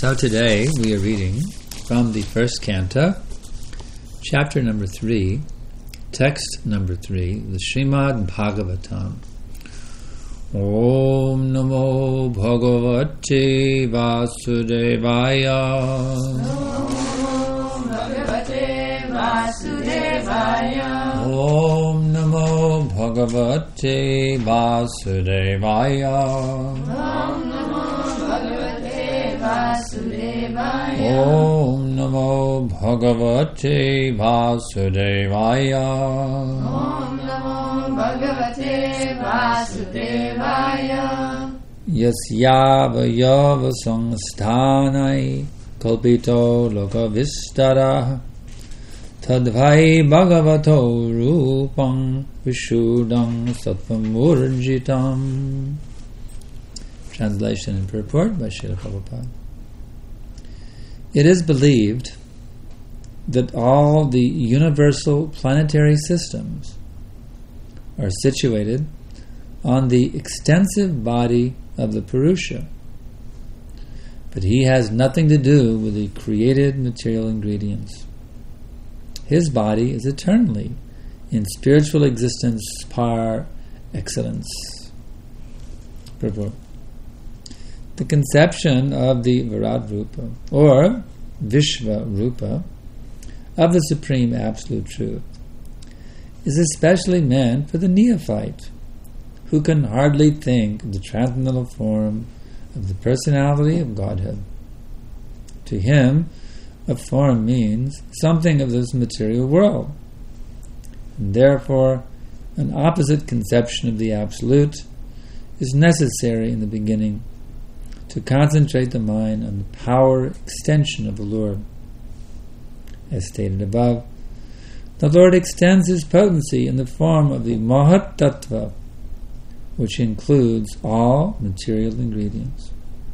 So today we are reading from the first canto, chapter number 3, text number 3, the Srimad Bhagavatam. Om Namo Bhagavate Vasudevaya. Om Bhagavate Vasudevaya. Om Namo Bhagavate Vasudevaya. Om Namo Bhagavate Vasudevaya. Om Namo Bhagavate Vasudevaya. Om Namo Bhagavate Vasudevaya. Yasyava yava samsthanai kalpito lokavistara tadvai bhagavato rupam vishuddham sattvam. Translation and purport by Srila Prabhupada. It is believed that all the universal planetary systems are situated on the extensive body of the Purusha, but he has nothing to do with the created material ingredients. His body is eternally in spiritual existence par excellence. Purport. The conception of the Virat Rupa, or Vishva Rupa, of the Supreme Absolute Truth, is especially meant for the neophyte, who can hardly think of the transcendental form of the personality of Godhead. To him, a form means something of this material world, and therefore an opposite conception of the Absolute is necessary in the beginning to concentrate the mind on the power extension of the Lord. As stated above, the Lord extends His potency in the form of the Mahat Tattva, which includes all material ingredients.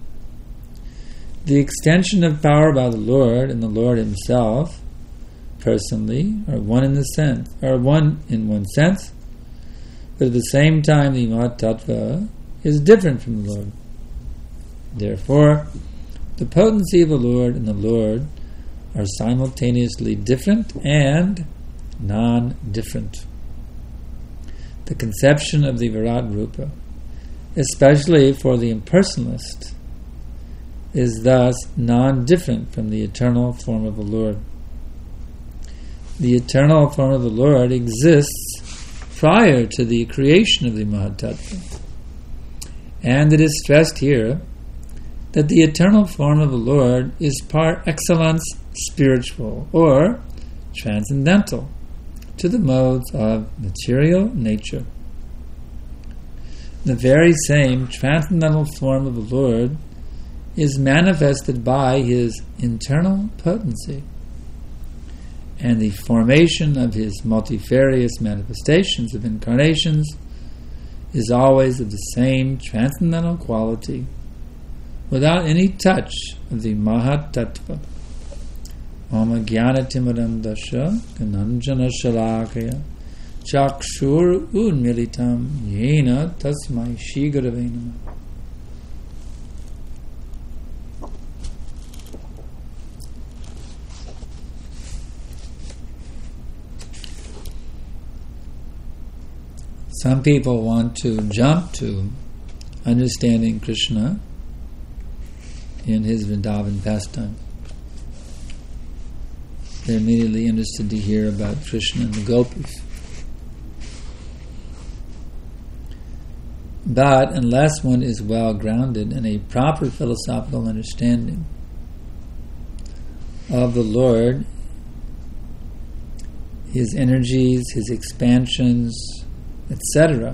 The extension of power by the Lord and the Lord Himself, personally, are one in one sense, but at the same time the Mahat Tattva is different from the Lord. Therefore, the potency of the Lord and the Lord are simultaneously different and non-different. The conception of the Virat Rupa, especially for the impersonalist, is thus non-different from the eternal form of the Lord. The eternal form of the Lord exists prior to the creation of the Mahatattva, and it is stressed here that the eternal form of the Lord is par excellence spiritual, or transcendental, to the modes of material nature. The very same transcendental form of the Lord is manifested by His internal potency, and the formation of His multifarious manifestations of incarnations is always of the same transcendental quality, without any touch of the Mahat Tattva. Om Jnanatimirandasya Gananjana Shalakaya Chakshur Unmilitam Yena Tasmai Shri Gurave Namah. Some people want to jump to understanding Krishna in his Vrindavan pastime. They're immediately interested to hear about Krishna and the gopis. But unless one is well grounded in a proper philosophical understanding of the Lord, His energies, His expansions, etc.,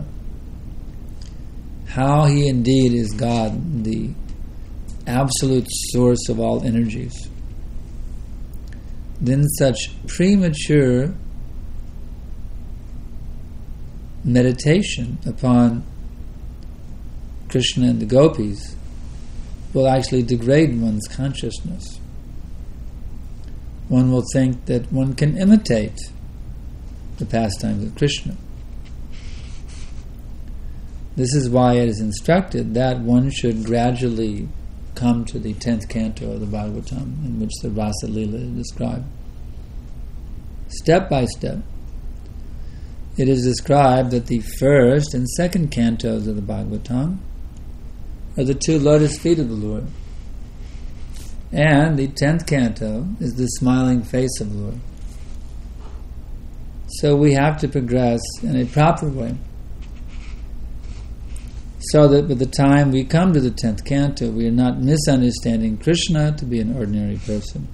how He indeed is God, the absolute source of all energies, then such premature meditation upon Krishna and the gopis will actually degrade one's consciousness. One will think that one can imitate the pastimes of Krishna. This is why it is instructed that one should gradually come to the 10th canto of the Bhagavatam, in which the Rasa Lila is described. Step by step, it is described that the first and second cantos of the Bhagavatam are the two lotus feet of the Lord. And the 10th canto is the smiling face of the Lord. So we have to progress in a proper way, so that by the time we come to the 10th canto, we are not misunderstanding Krishna to be an ordinary person.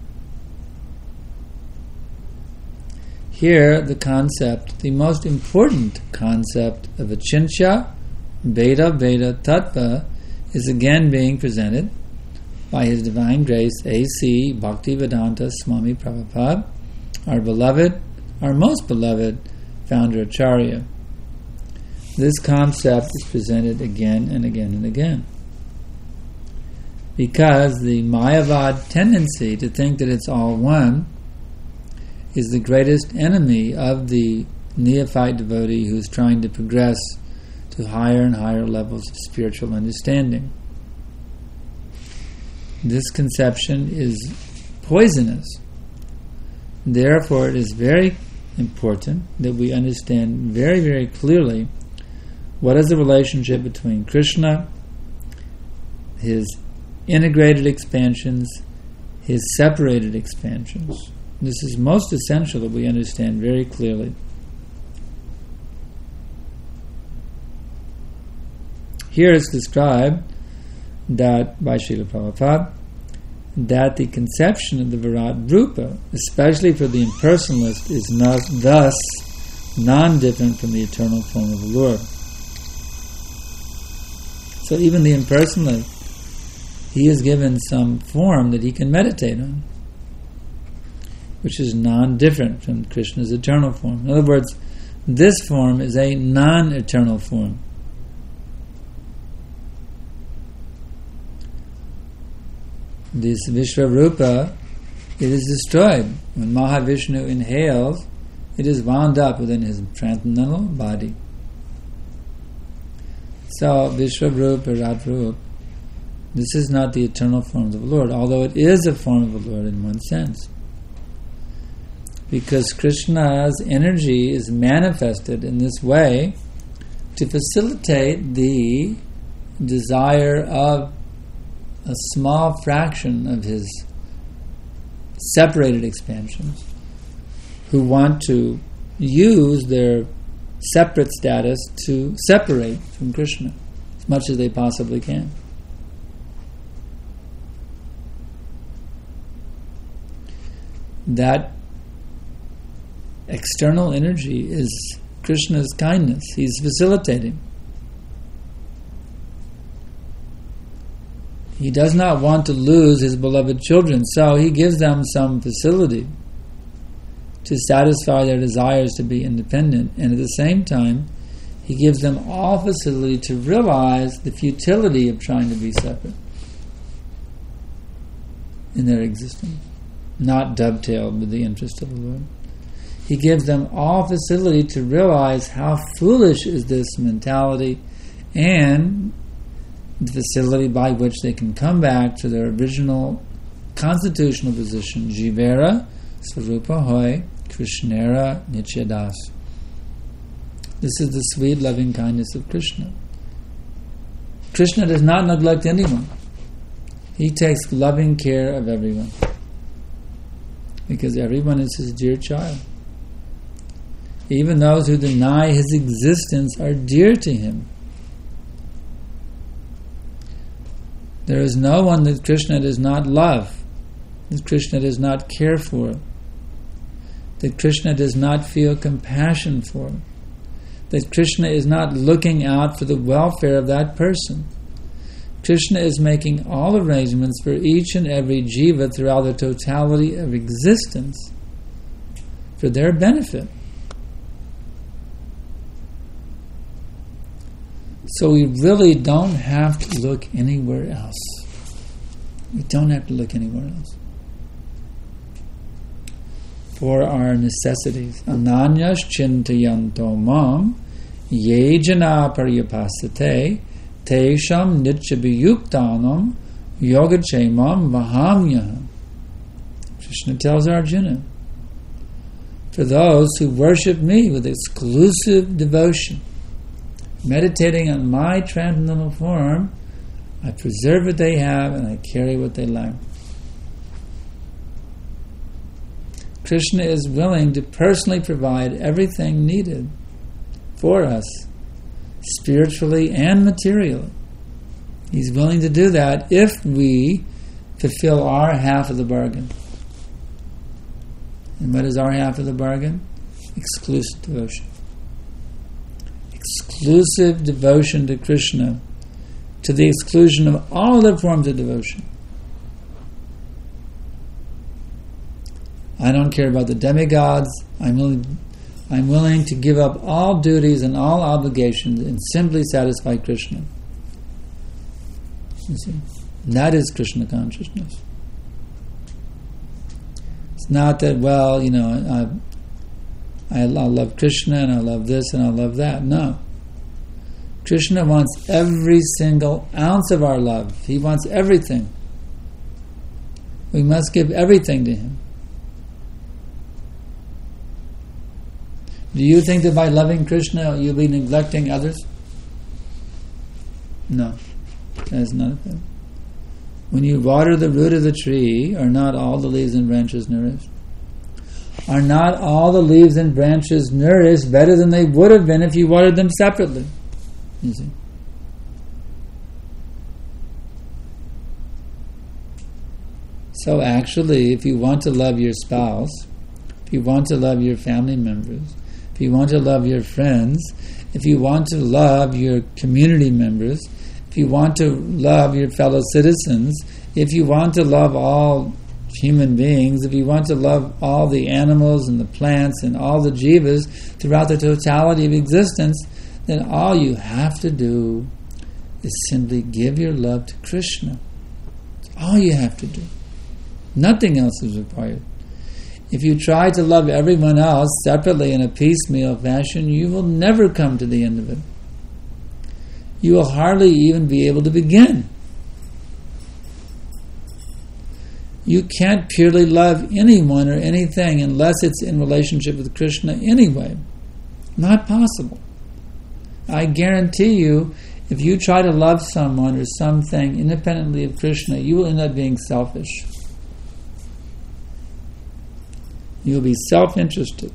Here, the concept, the most important concept of Achintya, Veda, Tattva, is again being presented by His Divine Grace, A.C. Bhaktivedanta Swami Prabhupada, our most beloved founder Acharya. This concept is presented again and again and again, because the Mayavad tendency to think that it's all one is the greatest enemy of the neophyte devotee who's trying to progress to higher and higher levels of spiritual understanding. This conception is poisonous. Therefore, it is very important that we understand very, very clearly what is the relationship between Krishna, His integrated expansions, His separated expansions. This is most essential that we understand very clearly. Here it's described that by Srila Prabhupada that the conception of the Virat Rupa, especially for the impersonalist, is not thus non-different from the eternal form of the Lord. So even the impersonalist, he is given some form that he can meditate on, which is non-different from Krishna's eternal form. In other words, this form is a non-eternal form. This Vishvarupa, it is destroyed. When Mahavishnu inhales, it is wound up within his transcendental body. So, Vishvarupa, Virat-rupa, this is not the eternal form of the Lord, although it is a form of the Lord in one sense. Because Krishna's energy is manifested in this way to facilitate the desire of a small fraction of his separated expansions who want to use their separate status to separate from Krishna as much as they possibly can. That external energy is Krishna's kindness. He's facilitating. He does not want to lose his beloved children, so he gives them some facility to satisfy their desires to be independent, and at the same time, he gives them all facility to realize the futility of trying to be separate in their existence, not dovetailed with the interest of the Lord. He gives them all facility to realize how foolish is this mentality, and the facility by which they can come back to their original constitutional position, Jivera, Swarupa Hoy, Krishnera, Nityadas. This is the sweet loving kindness of Krishna. Krishna does not neglect anyone. He takes loving care of everyone, because everyone is his dear child. Even those who deny his existence are dear to him. There is no one that Krishna does not love, that Krishna does not care for, that Krishna does not feel compassion for, that Krishna is not looking out for the welfare of that person. Krishna is making all arrangements for each and every jiva throughout the totality of existence for their benefit. So we really don't have to look anywhere else. We don't have to look anywhere else for our necessities. Ananyas chintayanto mam ye jana paryapasate tesham nityabhiyuktanam Yogachamam Mahamyaham. Krishna tells Arjuna, for those who worship me with exclusive devotion, meditating on my transcendental form, I preserve what they have and I carry what they lack. Krishna is willing to personally provide everything needed for us, spiritually and materially. He's willing to do that if we fulfill our half of the bargain. And what is our half of the bargain? Exclusive devotion. Exclusive devotion to Krishna, to the exclusion of all other forms of devotion. I don't care about the demigods. I'm willing to give up all duties and all obligations and simply satisfy Krishna. You see? And that is Krishna consciousness. It's not that, I love Krishna and I love this and I love that. No. Krishna wants every single ounce of our love. He wants everything. We must give everything to Him. Do you think that by loving Krishna you'll be neglecting others? No. That is not a thing. When you water the root of the tree, are not all the leaves and branches nourished? Are not all the leaves and branches nourished better than they would have been if you watered them separately? You see? So actually, if you want to love your spouse, if you want to love your family members, if you want to love your friends, if you want to love your community members, if you want to love your fellow citizens, if you want to love all human beings, if you want to love all the animals and the plants and all the jivas throughout the totality of existence, then all you have to do is simply give your love to Krishna. That's all you have to do. Nothing else is required. If you try to love everyone else separately in a piecemeal fashion, you will never come to the end of it. You will hardly even be able to begin. You can't purely love anyone or anything unless it's in relationship with Krishna anyway. Not possible. I guarantee you, if you try to love someone or something independently of Krishna, you will end up being selfish. You will be self-interested.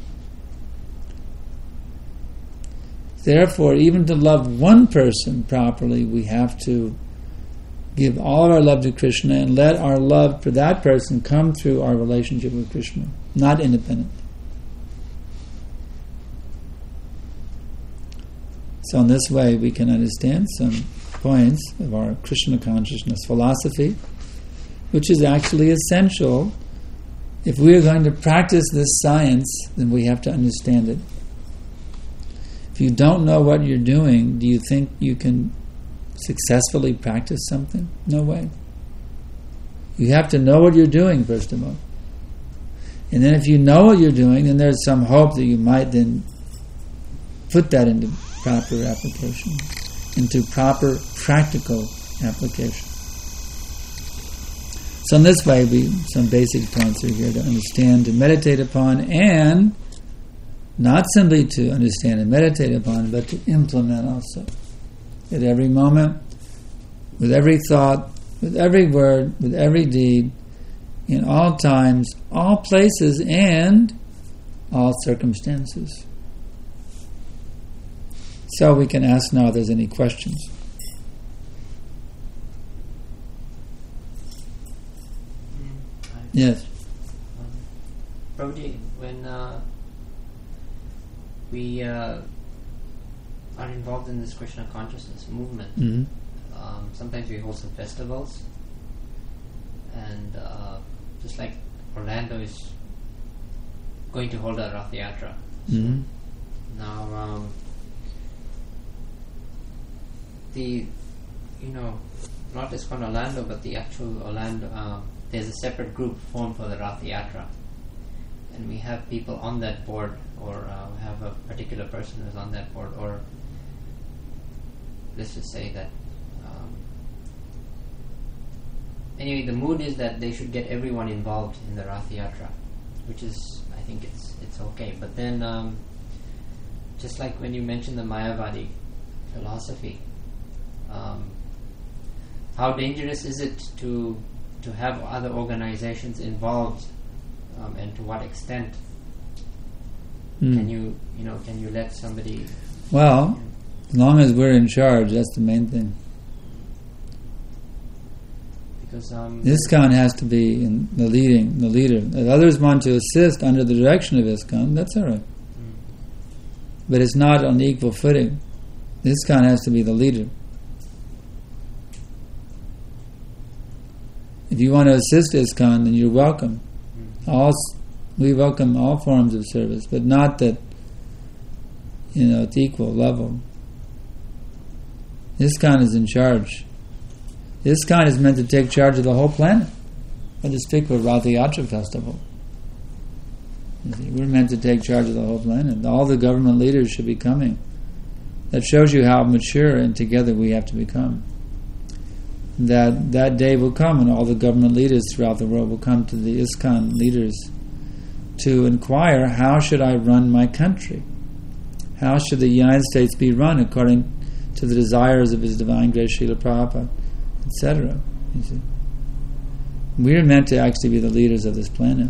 Therefore, even to love one person properly, we have to give all of our love to Krishna and let our love for that person come through our relationship with Krishna, not independent. So in this way, we can understand some points of our Krishna consciousness philosophy, which is actually essential. If we are going to practice this science, then we have to understand it. If you don't know what you're doing, do you think you can successfully practice something? No way. You have to know what you're doing, first of all. And then if you know what you're doing, then there's some hope that you might then put that into proper application, into proper practical application. So in this way, some basic points are here to understand, to meditate upon, and not simply to understand and meditate upon, but to implement also. At every moment, with every thought, with every word, with every deed, in all times, all places, and all circumstances. So we can ask now if there's any questions. Yes. Prabhuji, when we are involved in this Krishna consciousness movement, sometimes we host some festivals, and just like Orlando is going to hold a Rath Yatra. So now, not ISKCON Orlando, but the actual Orlando, there's a separate group formed for the Rath Yatra, and we have people on that board, or we have a particular person who's on that board, or let's just say that anyway, the mood is that they should get everyone involved in the Rath Yatra, which is, I think it's okay. But then, just like when you mentioned the Mayavadi philosophy, how dangerous is it to have other organizations involved, and to what extent can you let somebody? Well, as long as we're in charge, that's the main thing. Because ISKCON has to be in the leader. If others want to assist under the direction of ISKCON, that's all right. But it's not on equal footing. ISKCON has to be the leader. If you want to assist ISKCON, then you're welcome. We welcome all forms of service, but not that, at the equal level. ISKCON is in charge. ISKCON is meant to take charge of the whole planet. I'll just stick with Rath Yatra Festival. We're meant to take charge of the whole planet. All the government leaders should be coming. That shows you how mature and together we have to become. That day will come when all the government leaders throughout the world will come to the ISKCON leaders to inquire, how should I run my country? How should the United States be run according to the desires of His Divine Grace Srila Prabhupada, etc. We're meant to actually be the leaders of this planet.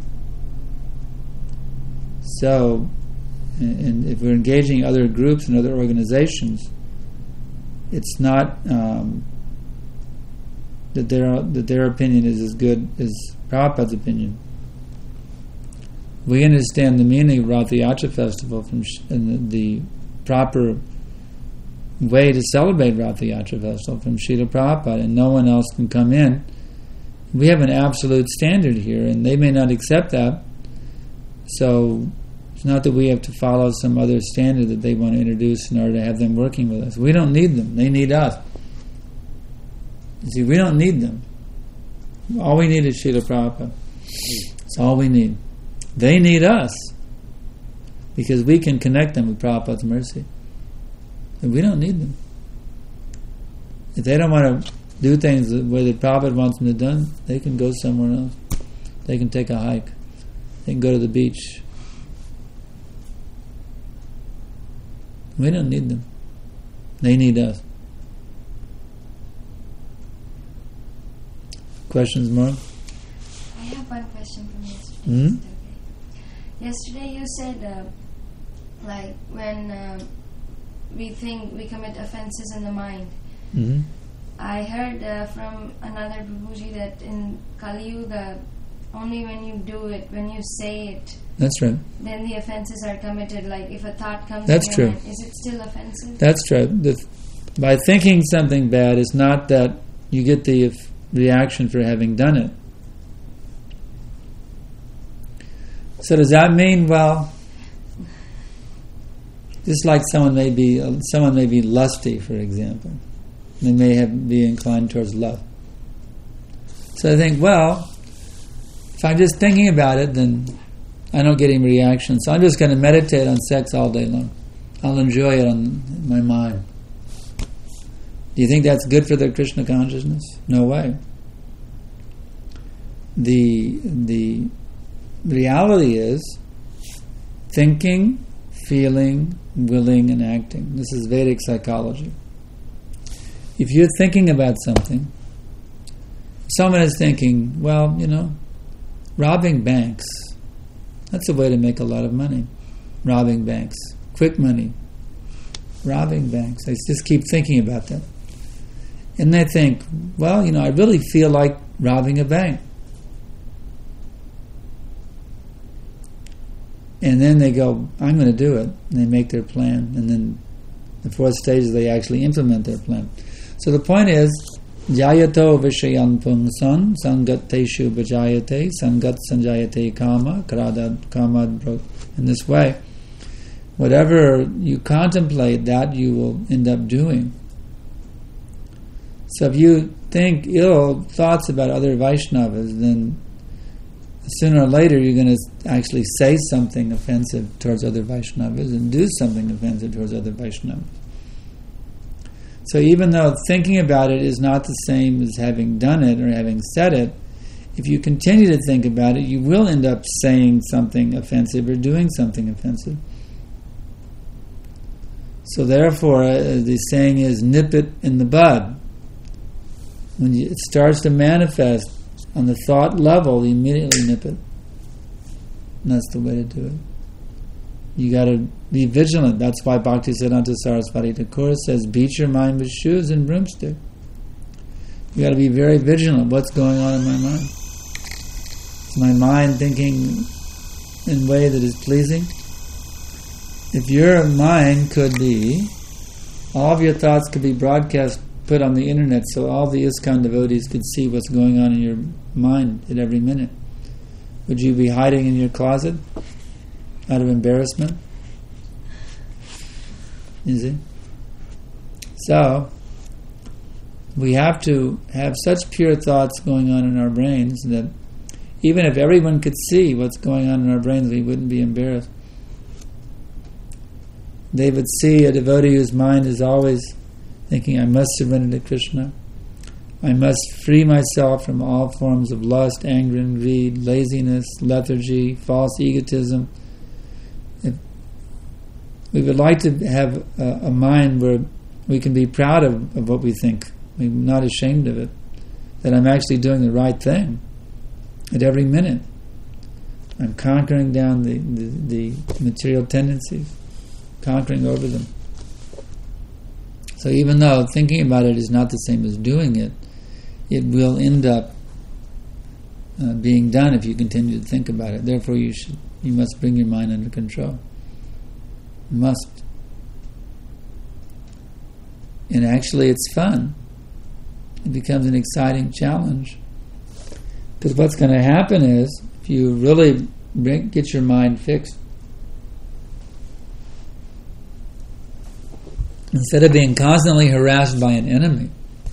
So, and if we're engaging other groups and other organizations, it's not that their opinion is as good as Prabhupada's opinion. We understand the meaning of Rath Yatra Festival and the proper way to celebrate Rath Yatra Festival from Srila Prabhupada, and no one else can come in. We have an absolute standard here, and they may not accept that. So it's not that we have to follow some other standard that they want to introduce in order to have them working with us. We don't need them. They need us. You see, we don't need them. All we need is Srila Prabhupada. That's all we need. They need us because we can connect them with Prabhupada's mercy. And we don't need them. If they don't want to do things the way that Prabhupada wants them to do, they can go somewhere else. They can take a hike. They can go to the beach. We don't need them. They need us. Questions more? I have one question from yesterday. Hmm? Yesterday you said, when we commit offenses in the mind. Mm-hmm. I heard from another Prabhuji that in Kali Yuga, only when you do it, when you say it, That's right. then the offenses are committed. Like if a thought comes That's to your true. mind, is it still offensive? That's true. By thinking something bad, it's not that you get the reaction for having done it. So does that mean, just like someone may be lusty, for example. They may be inclined towards love. So I think, if I'm just thinking about it, then I don't get any reaction. So I'm just going to meditate on sex all day long. I'll enjoy it on my mind. Do you think that's good for their Krishna consciousness? No way. The reality is thinking, feeling, willing, and acting. This is Vedic psychology. If you're thinking about something, someone is thinking, robbing banks, that's a way to make a lot of money. Robbing banks. Quick money. Robbing banks. They just keep thinking about that. And they think, I really feel like robbing a bank. And then they go, I'm going to do it. And they make their plan. And then the fourth stage is they actually implement their plan. So the point is, Jayato Vishayan Pungsan, Sangateshu Bajayate, Sangat Sanjayate Kama, Karadad Kamad Brot. In this way, whatever you contemplate, that you will end up doing. So if you think ill thoughts about other Vaishnavas, then sooner or later you're going to actually say something offensive towards other Vaishnavas and do something offensive towards other Vaishnavas. So even though thinking about it is not the same as having done it or having said it, if you continue to think about it, you will end up saying something offensive or doing something offensive. So therefore, the saying is, nip it in the bud. When it starts to manifest on the thought level, you immediately nip it. And that's the way to do it. You got to be vigilant. That's why Bhaktisiddhanta Saraswati Thakur says, beat your mind with shoes and broomstick. You got to be very vigilant. What's going on in my mind? Is my mind thinking in a way that is pleasing? If your mind could be, all of your thoughts could be broadcast, put on the internet, so all the ISKCON devotees could see what's going on in your mind at every minute, would you be hiding in your closet out of embarrassment? You see? So, we have to have such pure thoughts going on in our brains that even if everyone could see what's going on in our brains, we wouldn't be embarrassed. They would see a devotee whose mind is always thinking, I must surrender to Krishna. I must free myself from all forms of lust, anger and greed, laziness, lethargy, false egotism. We would like to have a mind where we can be proud of what we think. We're not ashamed of it. That I'm actually doing the right thing at every minute. I'm conquering down the material tendencies, conquering over them. So even though thinking about it is not the same as doing it, it will end up being done if you continue to think about it. Therefore, you must bring your mind under control. You must. And actually, it's fun. It becomes an exciting challenge. Because what's going to happen is, if you really get your mind fixed, instead of being constantly harassed by an enemy,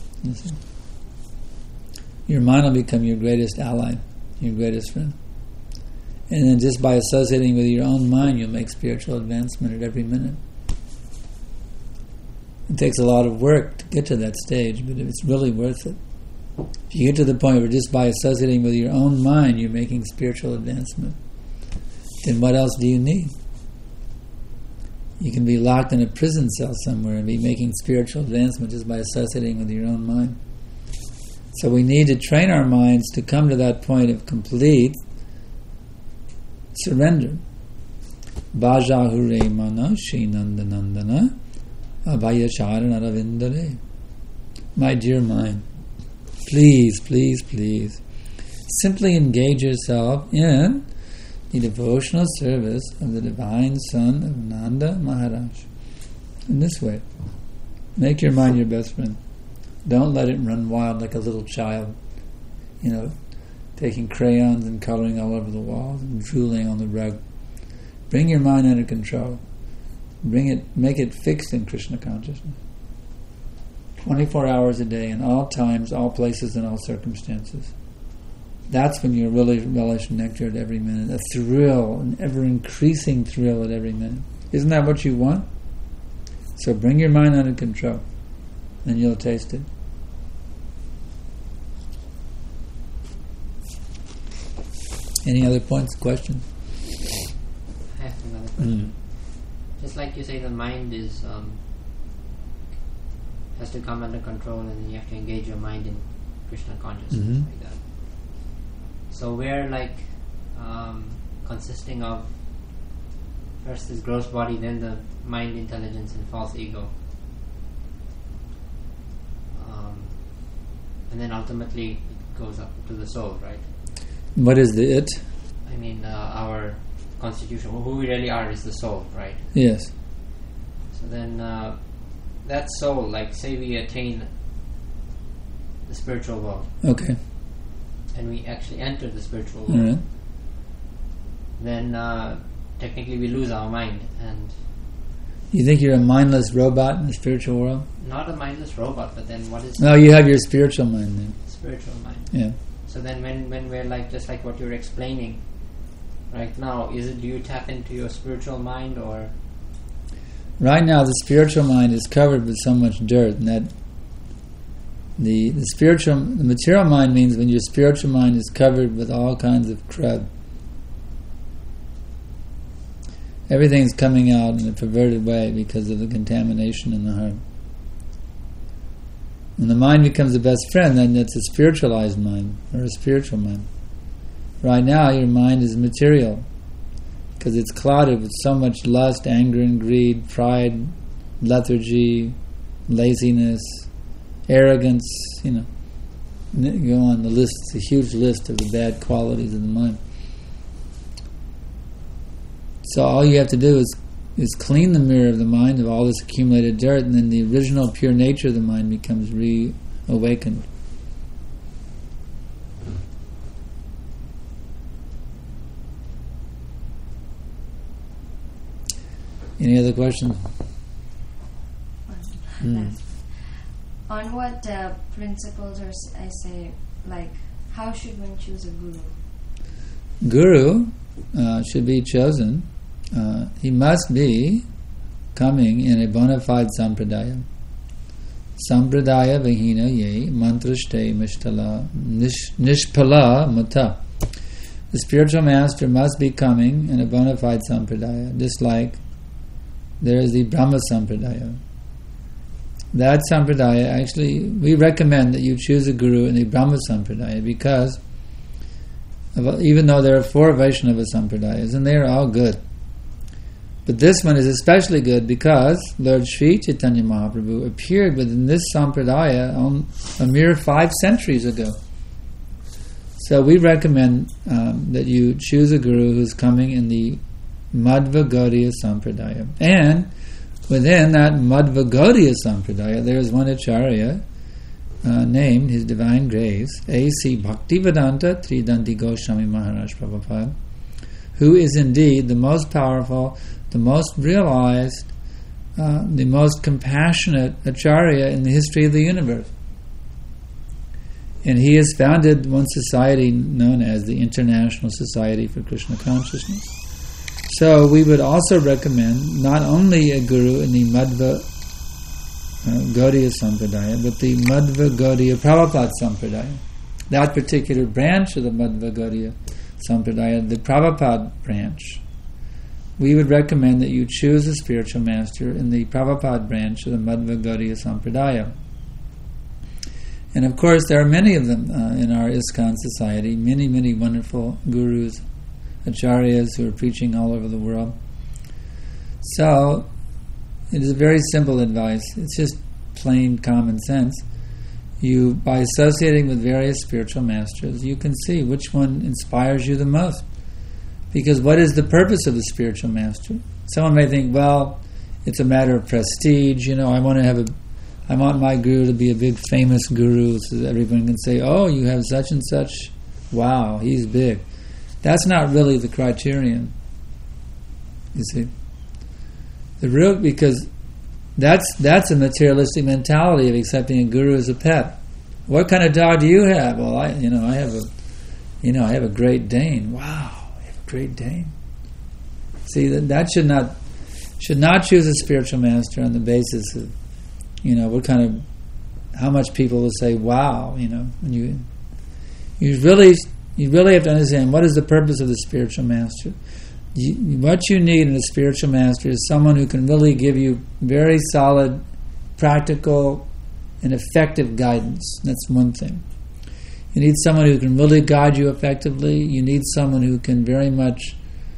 your mind will become your greatest ally, your greatest friend. And then just by associating with your own mind, you'll make spiritual advancement at every minute. It takes a lot of work to get to that stage, but it's really worth it. If you get to the point where just by associating with your own mind, you're making spiritual advancement, then what else do you need? You can be locked in a prison cell somewhere and be making spiritual advancement just by associating with your own mind. So we need to train our minds to come to that point of complete surrender. Bhajahure mana shinandanandana abhayacharan aravindare. My dear mind, please, please, please, simply engage yourself in the devotional service of the divine son of Nanda Maharaj. In this way, make your mind your best friend. Don't let it run wild like a little child, taking crayons and coloring all over the walls and drooling on the rug. Bring your mind under control. Make it fixed in Krishna consciousness. 24 hours a day, in all times, all places, and all circumstances. That's when you really relish nectar at every minute. A thrill, an ever-increasing thrill at every minute. Isn't that what you want? So bring your mind under control, and you'll taste it. Any other points, questions? I have another question. Just like you say, the mind is has to come under control, and then you have to engage your mind in Krishna consciousness, like that. So we're consisting of first this gross body, then the mind, intelligence, and false ego, and then ultimately it goes up to the soul, right? What is the it? I mean, our constitution, who we really are, is the soul, right? Yes. So then that soul, say we attain the spiritual world. Okay. And we actually enter the spiritual world. Right. Then technically we lose our mind. And you think you're a mindless robot in the spiritual world? Not a mindless robot, but then what is... No, you have your spiritual mind then. Spiritual mind. Yeah. So then when we're just like what you're explaining right now, do you tap into your spiritual mind, or... Right now, the spiritual mind is covered with so much dirt, and that the material mind means when your spiritual mind is covered with all kinds of crud. Everything's coming out in a perverted way because of the contamination in the heart. When the mind becomes the best friend, then it's a spiritualized mind, or a spiritual mind. Right now, your mind is material, because it's clouded with so much lust, anger and greed, pride, lethargy, laziness, arrogance, go on the list. It's a huge list of the bad qualities of the mind. So all you have to do is clean the mirror of the mind of all this accumulated dirt, and then the original pure nature of the mind becomes reawakened. Any other questions? On what principles, or I say, how should one choose a guru? Guru should be chosen. He must be coming in a bona fide sampradaya. Sampradaya vihina ye mantrashte mishtala nishpala mata. The spiritual master must be coming in a bona fide sampradaya, just like there is the Brahma Sampradaya. That Sampradaya, actually, we recommend that you choose a guru in the Brahma Sampradaya, because even though there are 4 Vaishnava Sampradayas, and they are all good, but this one is especially good because Lord Sri Chaitanya Mahaprabhu appeared within this Sampradaya a mere 5 centuries ago. So we recommend that you choose a guru who's coming in the Madhva Gaudiya Sampradaya. And within that Madhva Gaudiya Sampradaya, there is one Acharya named His Divine Grace, A.C. Bhaktivedanta Tridanti Goswami Maharaj Prabhupada, who is indeed the most powerful, the most realized, the most compassionate Acharya in the history of the universe. And he has founded one society known as the International Society for Krishna Consciousness. So we would also recommend not only a guru in the Madhva Gaudiya Sampradaya, but the Madhva Gaudiya Prabhupada Sampradaya. That particular branch of the Madhva Gaudiya Sampradaya, the Prabhupada branch. We would recommend that you choose a spiritual master in the Prabhupada branch of the Madhva Gaudiya Sampradaya. And of course, there are many of them in our ISKCON society, many, many wonderful gurus, acharyas who are preaching all over the world. So, it is a very simple advice. It's just plain common sense. You, by associating with various spiritual masters, you can see which one inspires you the most. Because what is the purpose of the spiritual master? Someone may think, well, it's a matter of prestige. I want my guru to be a big famous guru, so that everyone can say, oh, you have such and such. Wow, he's big. That's not really the criterion. You see, because that's a materialistic mentality of accepting a guru as a pet. What kind of dog do you have? Well, I have a Great Dane. Wow, you have a Great Dane. See, that should not choose a spiritual master on the basis of how much people will say, wow, when you really have to understand what is the purpose of the spiritual master. What you need in a spiritual master is someone who can really give you very solid, practical, and effective guidance. That's one thing. You need someone who can really guide you effectively. You need someone who can very much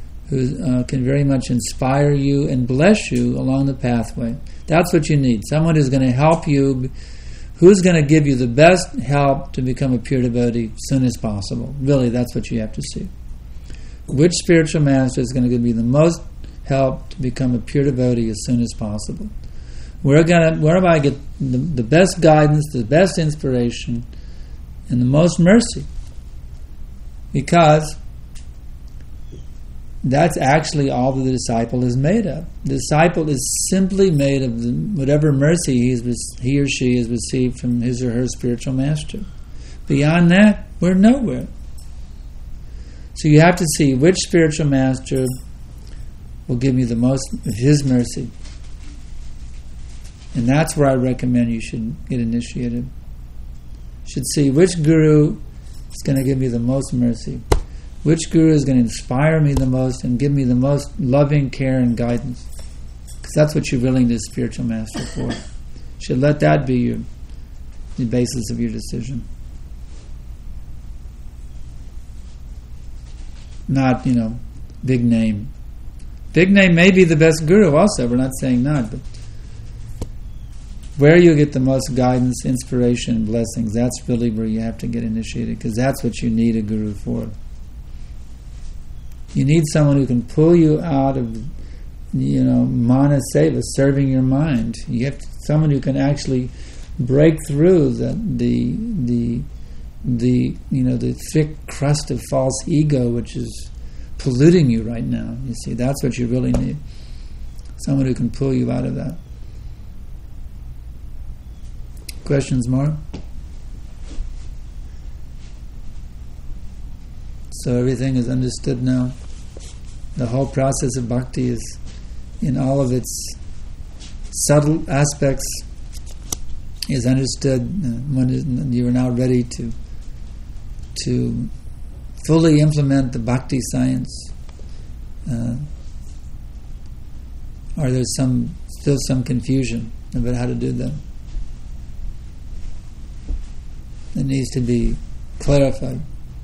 inspire you and bless you along the pathway. That's what you need. Someone who's going to help you, who's going to give you the best help to become a pure devotee as soon as possible. Really, that's what you have to see. Which spiritual master is going to give you the most help to become a pure devotee as soon as possible? Where do I get the best guidance, the best inspiration, and the most mercy? Because that's actually all that the disciple is made of. The disciple is simply made of whatever mercy he or she has received from his or her spiritual master. Beyond that, we're nowhere. So you have to see which spiritual master will give you the most of his mercy. And that's where I recommend you should get initiated. You should see which guru is going to give me the most mercy, which guru is going to inspire me the most and give me the most loving care and guidance. Because that's what you're willing to spiritual master for. You should let that be the basis of your decision. Not, big name. Big name may be the best guru also, we're not saying not, but where you get the most guidance, inspiration, and blessings, that's really where you have to get initiated, because that's what you need a guru for. You need someone who can pull you out of, mana seva, serving your mind. You have someone who can actually break through the thick crust of false ego which is polluting you right now. You see, that's what you really need. Someone who can pull you out of that. Questions more? So everything is understood now. The whole process of bhakti is, in all of its subtle aspects, is understood when you are now ready to fully implement the bhakti science. Or there's still some confusion about how to do that. It needs to be clarified.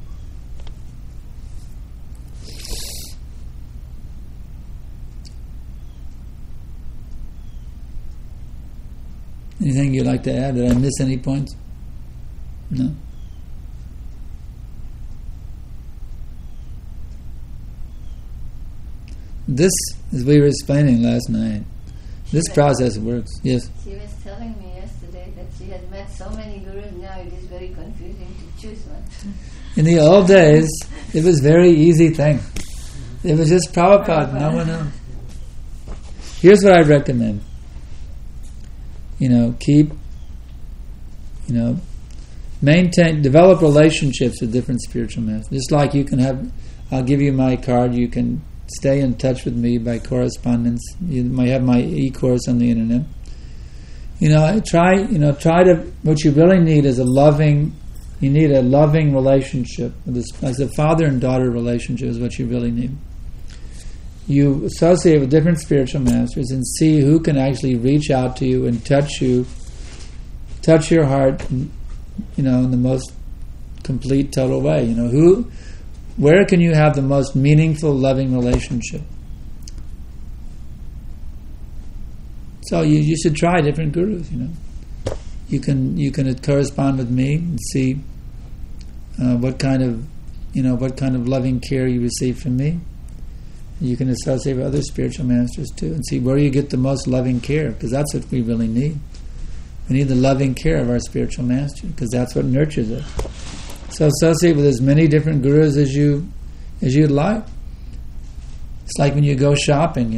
Anything you'd like to add? Did I miss any points? No? This, as we were explaining last night, this process works. Yes? She was telling me yesterday that she had met so many gurus, now it is very confusing to choose one. In the old days, it was a very easy thing. It was just Prabhupada, no one else. Here's what I recommend. Develop relationships with different spiritual masters. Just like I'll give you my card, you can stay in touch with me by correspondence. You might have my e-course on the internet. What you really need is a loving relationship. As a father and daughter relationship is what you really need. You associate with different spiritual masters and see who can actually reach out to you and touch your heart, in the most complete, total way. Where can you have the most meaningful, loving relationship? So you should try different gurus. You can correspond with me and see what kind of loving care you receive from me. You can associate with other spiritual masters too and see where you get the most loving care, because that's what we really need. We need the loving care of our spiritual master, because that's what nurtures it. So associate with as many different gurus as you'd like. It's like when you go shopping,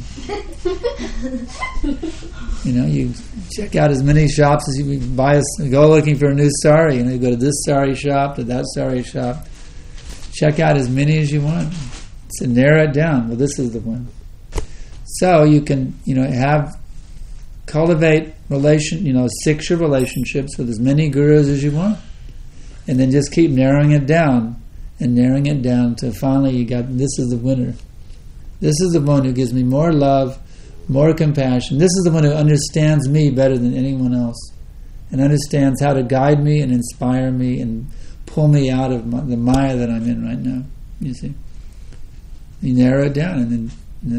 you check out as many shops as you buy. Go looking for a new sari. You go to this sari shop, to that sari shop. Check out as many as you want. So narrow it down. Well, this is the one. So you can, cultivate siksha relationships with as many gurus as you want, and then just keep narrowing it down until finally you got, this is the winner. This is the one who gives me more love, more compassion. This is the one who understands me better than anyone else, and understands how to guide me and inspire me and pull me out of the maya that I'm in right now. You see, you narrow it down, and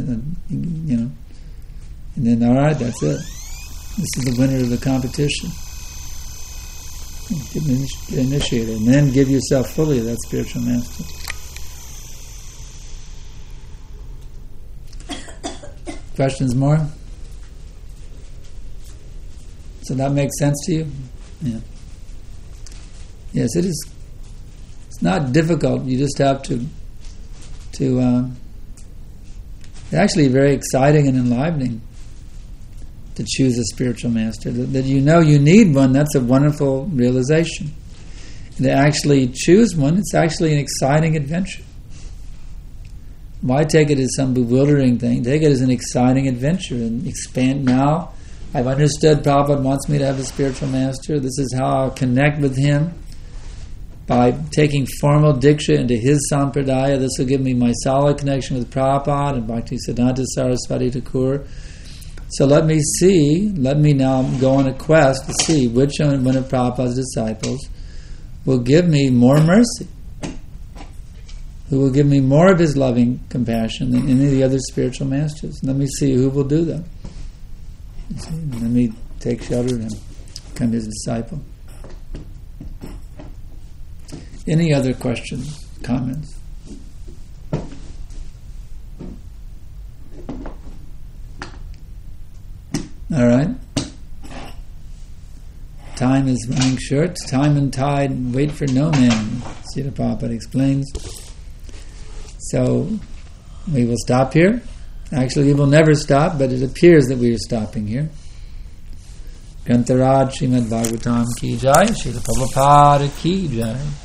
then all right, that's it. This is the winner of the competition. Get initiated, and then give yourself fully to that spiritual master. Questions more? So that makes sense to you? Yeah. Yes, it is. It's not difficult. You just have to it's actually very exciting and enlivening to choose a spiritual master. That you need one, that's a wonderful realization. And to actually choose one, it's actually an exciting adventure. Why take it as some bewildering thing? Take it as an exciting adventure and expand. Now I've understood Prabhupada wants me to have a spiritual master. This is how I'll connect with him. By taking formal diksha into his sampradaya, this will give me my solid connection with Prabhupada and Bhaktisiddhanta Saraswati Thakur. So let me now go on a quest to see which one of Prabhupada's disciples will give me more mercy, who will give me more of his loving compassion than any of the other spiritual masters. Let me see who will do that. Let me take shelter of him, become his disciple. Any other questions, comments? All right. Time is running short. Time and tide wait for no man, Srila Prabhupada explains. So we will stop here. Actually, we will never stop, but it appears that we are stopping here. Grantaraj Srimad Bhagavatam ki jai, Srila Prabhupada ki jai.